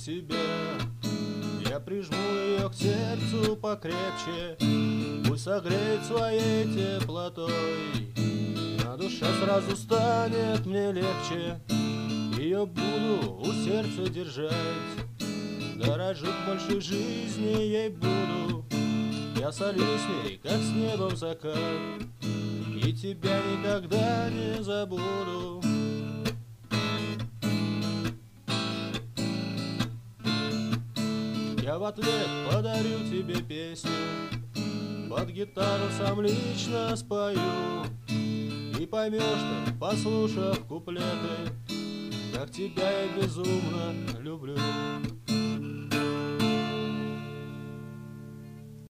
тебя. Я прижму ее к сердцу покрепче, пусть согреет своей теплотой. На душе сразу станет мне легче, ее буду у сердца держать. Дорожить больше жизни ей буду, я солюсь с ней, как с небом закат, и тебя никогда не забуду. Я в ответ подарю тебе песню, под гитару сам лично спою, и поймешь ты, послушав куплеты, как тебя я безумно люблю.